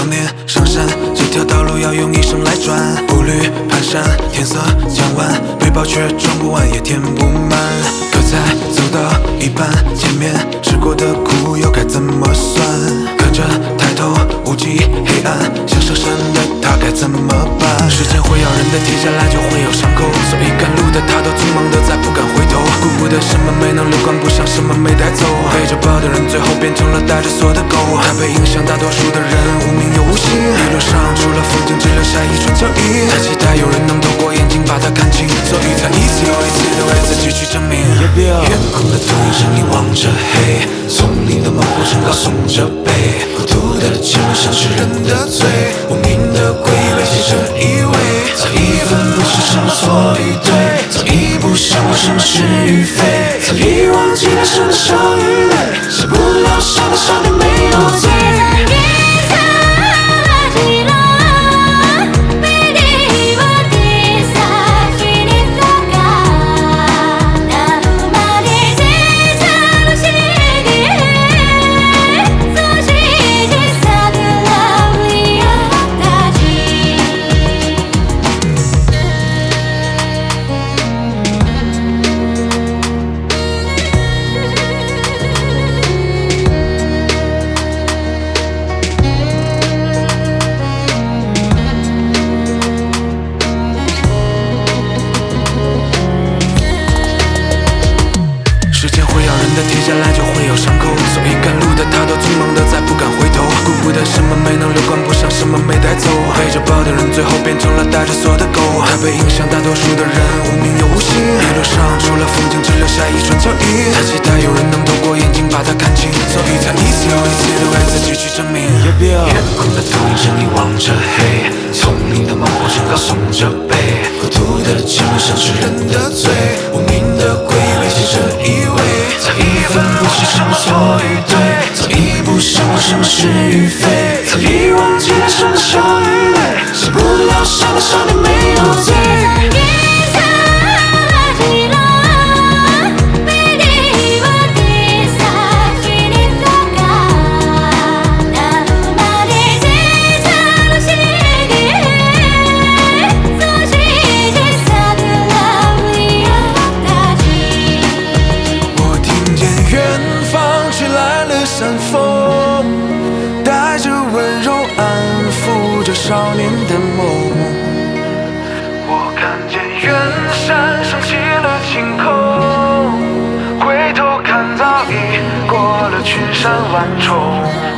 年上山，这条道路要用一生来转。步履蹒跚，天色将晚，背包却装不完也填不满。可才走到一半，前面吃过的苦又该怎么算？看着抬头无际黑暗，想上山的他该怎么办？时间会咬人的，停下来就会有伤口，所以赶路的他都匆忙的再不敢回头，顾不得什么没能留，关不上什么没带走。背着包的人最后变成了带着锁的狗，他被影响大多数的人无名又无姓，一路上除了风景只留下一串脚印，他期待有人能透过眼睛把他看清，所以他一次又一次的为自己去证明。远空的秃鹰声音望着黑，丛林的猛虎声高耸着背，孤独的前路像是人的罪，无名的鬼被写着以为，早已分不清什么错与对，早已不想过什么是与非，早已忘记了什么笑与泪，舍不了伤的少年没有罪。停下来就会有伤口，所以赶路的他都匆忙的再不敢回头，顾不得什么没能留，关不上什么没带走，背着包的人最后变成了带着锁的狗，他被影响大多数的人无名又无姓，一路上除了风景只留下一串脚印，他期待有人能透过眼睛把他看清，所以他一次又一次的为自己去证明。远空的秃鹰声音望着黑，丛林的猛虎声高耸着背，孤独的前路像是人的罪，无名的鬼被写着以为，早已分不清什么错与对，早已不想过什么是与非，早已忘记了什么笑与泪，舍不了伤的少年没有罪。山风带着温柔安抚着少年的梦，我看见远山升起了晴空，回头看早已过了群山万重。